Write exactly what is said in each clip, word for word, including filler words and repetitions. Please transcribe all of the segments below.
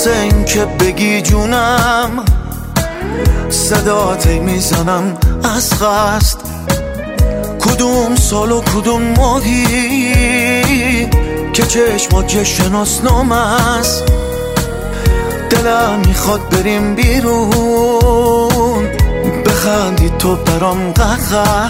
واسه این که بگی جونم، صداتی میزنم از قصد. کدوم سال و کدوم ماهی که چشمات شناسنام است. دلم میخواد بریم بیرون، بخندی تو برام قهقه،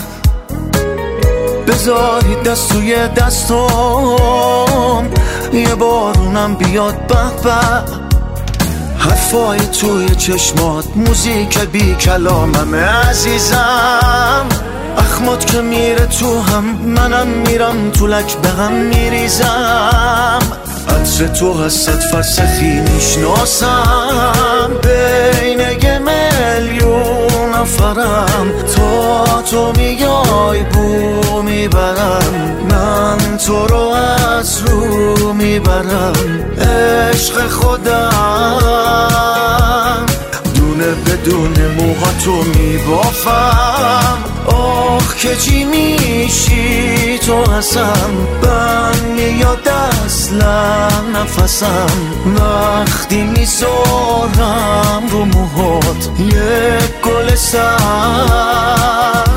بذاری دست توی دستم، یه بارونم بیاد به به. حرفای توی چشمات موزیک بی کلاممه عزیزم. اخمات که میره تو هم، منم میرم تو لک به هم میریزم. عطر تو از صد فرسخی میشناسم، بین یه میلیون نفرم. تا تو میای بو میبرم، من تو رو از رو میبرم. عشق خودم دونه بدون موهاتو میبافم. آخ که چی میشی تو هستم، من میاد اصلا نفسم. وقتی میذارم رو موهات یک گل سر.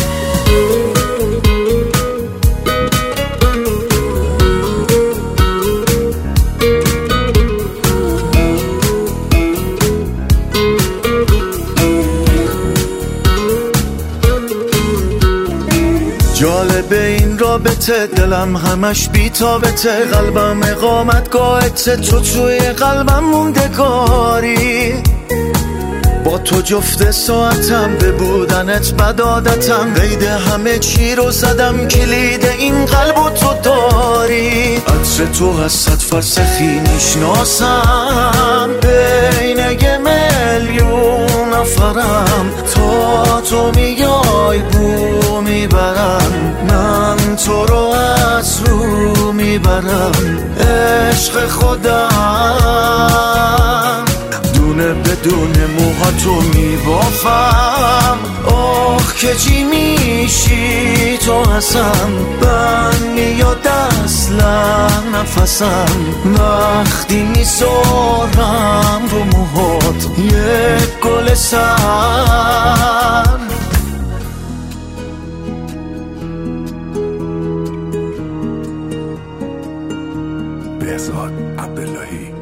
جالبه این رابطه، دلم همش بی‌تابته. قلبم اقامتگاهته، تو توی قلبم موندگاری. با تو جفت ساعتم، به بودنت بد عادتم. قید همه چی رو زدم، کلید این قلب و تو داری. عطر تو از صد فرسخی میشناسم، بین یه میلیون نفرم. تا تو میای بو میبرم، من تو رو از رو میبرم. عشق خودم دونه بدون موهاتو میبافم. آخ که چی میشی تو هستم، من میاد اصلا نفسم. وقتی میذارم رو موهات یک گل سر. بهزاد عبداللهی.